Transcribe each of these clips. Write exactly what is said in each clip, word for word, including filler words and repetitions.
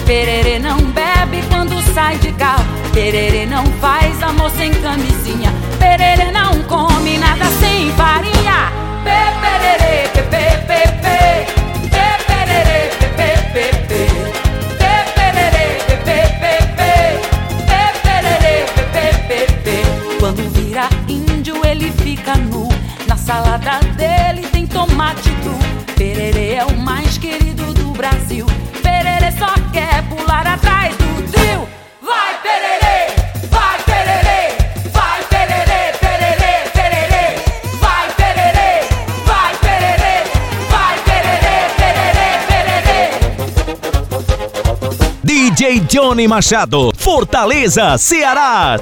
Pererê não bebe quando sai de carro. Pererê não faz amor sem camisinha. Pererê não come nada sem farinha. Pepererê, pepepepe. Pepererê, pepepepe. Pepererê, pepepepe. Pepererê, pepepepe. Quando vira índio ele fica nu. Na salada dele tem tomate cru. Pererê é o mais querido do Brasil. Pererê só quer pular atrás do trio. Vai pererê, vai pererê, vai pererê, pererê, pererê. Vai pererê, vai pererê, vai pererê, pererê, pererê. D J Johnny Machado, Fortaleza, Ceará.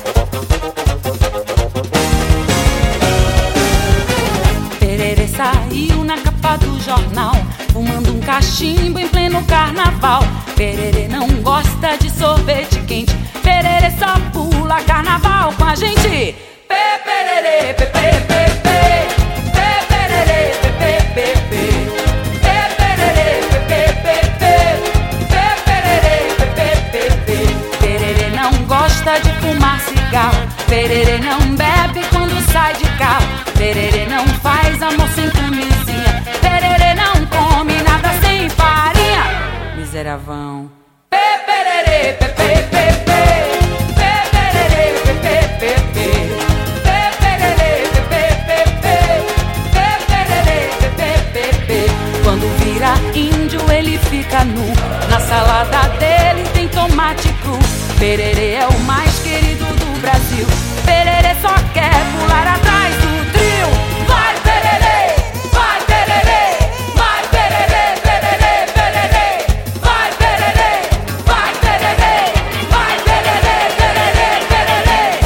Pererê saiu na capa do jornal, fumando um cachimbo em pleno carnaval. Pererê não gosta de sorvete quente. Pererê só pula carnaval com a gente. Pepererê, pepepepe. Pepererê, pepepepe. Pepererê, pepepepe. Pepererê, pepepepe. Pererê não gosta de fumar cigarro. Pererê não bebe quando sai de carro. Pererê não faz amor sem camisinha. Pererê não come nada sem farinha. Miseravão. Pepererê, pepepepe. Pepererê, pepepepe. Pepererê, pepepepe. Pepererê, pepepepe. Quando vira índio ele fica nu. Na salada dele tem tomate cru. Pererê é o mais querido do Brasil. Pererê só quer pular atrás do trio. Vai pererê, vai pererê, vai pererê, pererê, pererê. Vai pererê, vai pererê, vai pererê, pererê, pererê.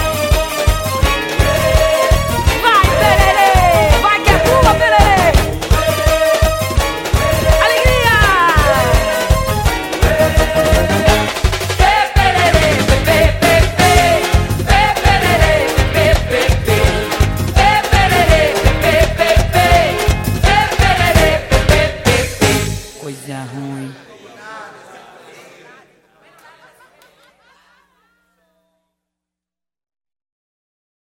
Vai pererê, vai que é tua pererê. Alegria. Pepererê, pepepepe. Pepererê, pepepepe. Pepererê, pepepepe. Pepererê, pepepepe. Coisa ruim.